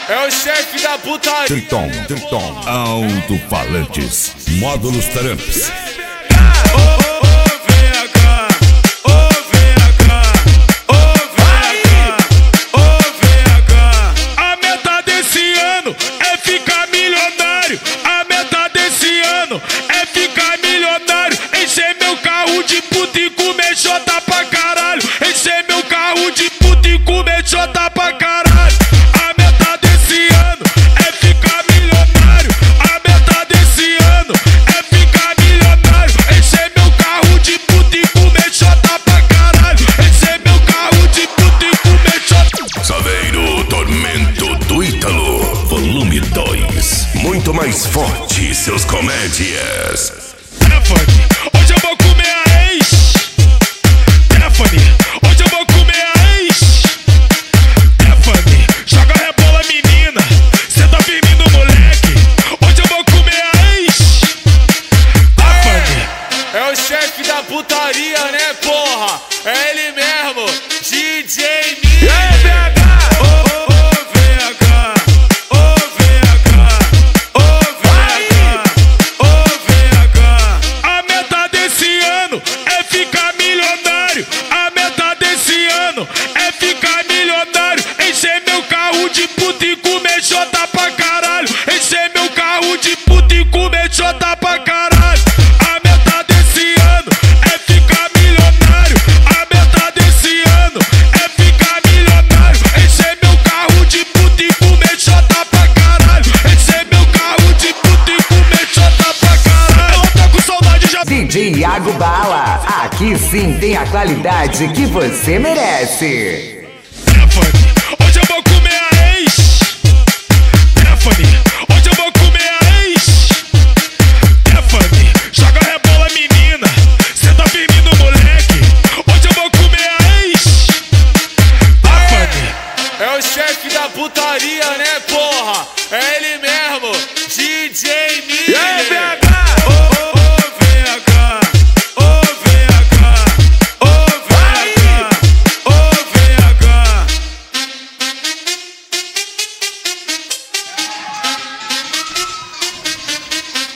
É o chefe da putaria. Triton, alto-falantes, módulos Tramps. A meta desse ano é ficar milionário. A meta desse ano é ficar milionário. Encher meu carro de puta e comer xota pra caralho. Encher meu carro de puta e comer xota pra caralho. A meta desse ano é ficar milionário. A meta desse ano é ficar milionário. Encher meu carro de puta e comer xota pra caralho. Encher meu carro de puta e comer xota. Saveiro Tormento do Ítalo, volume 2. Muito mais forte, seus comédias. Stephanie, hoje eu vou comer a ex. Stephanie, hoje eu vou comer a ex. Stephanie, joga rebola menina, cê tá firme no moleque. Hoje eu vou comer a ex. Stephanie, É o chefe da putaria, né, porra? É ele mesmo, DJ Mi. a meta desse ano é ficar milionário. A meta desse ano é ficar milionário. Encher meu carro de puta e comer xota pra caralho. Encher meu carro de puta e comer xota pra caralho. A meta desse ano é ficar milionário. A meta desse ano é ficar milionário. Encher meu carro de puta e comer xota pra caralho. Encher meu carro de puta e comer xota pra caralho. Eu tô com saudade já. DJ Iago Bala, aqui sim tem a qualidade que você merece. Stephanie, hoje eu vou comer a ex. Stephanie, hoje eu vou comer a ex. Stephanie, joga rebola menina, cê tá firme no moleque. Hoje eu vou comer a ex. Stephanie, É o chefe da putaria, né, porra? É ele mesmo, DJ